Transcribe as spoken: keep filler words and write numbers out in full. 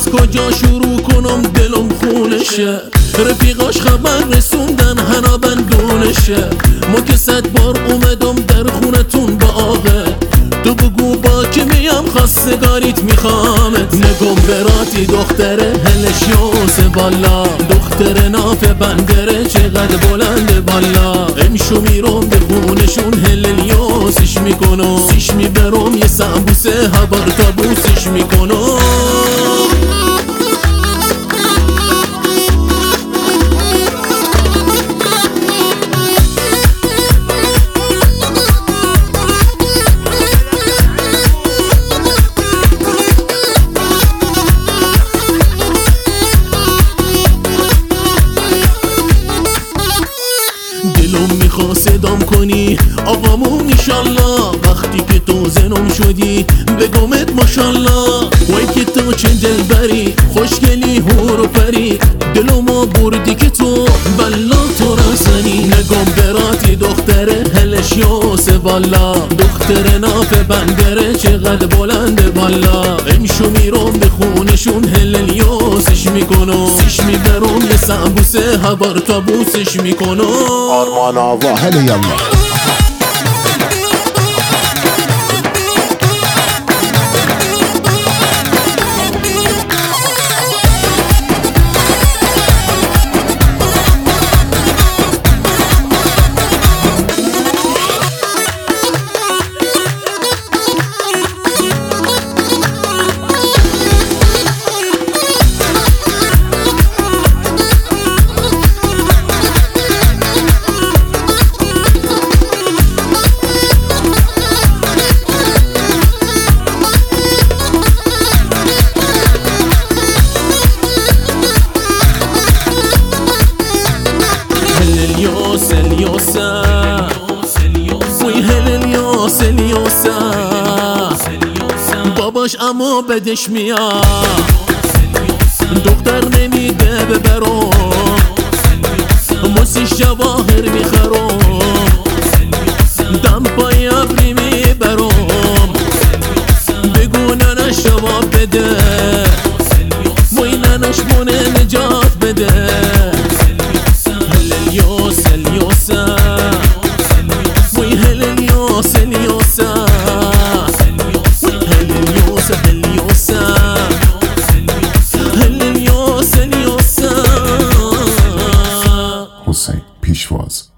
از کجا شروع کنم دلم خونشه. رفیقاش خبر رسوندن هنا بندونشه. ما که صد بار اومدم در خونتون با آقه، تو بگو با که میم خواستگاریت میخوامت. نگم براتی دختره هلش یوسه بالا، دختر ناف بندره چقدر بلنده بالا. امشو میرم به خونشون هلل یوسش میکنم، سیش میبرم یه سنبوسه هبار تابوسش میکنم. دلم میخوا صدام کنی آقامون ایشالله، وقتی که تو زنم شدی بگمت ماشالله. وای که تو چه دلبری خوشگلی هور و پری، دلمو بردی که تو بلا تو رسنی. نگم براتی دختره هلش یوسه بالا، دختر ناف بندره چقدر بلنده بالا. امشو میرم به خونشون هلل یوسش میکنم، سیش میبرم یه سنبوسه هبار تابوسش میکنم. آرمان آوا هله یلا. اليوسا وی هل اليوس اليوسا باباش اما بدش میاد، دختر نمیده ببرم، موسیش جواهر میخرم، دم پای ابری میبرم، بگو ننش جواب بده، وی ننش مونه نجات بده. اليوسا اليوسا وي هل اليوس اليوسا هل اليوسا هل اليوسا هل اليوسا اليوسا. حسین پیشواز.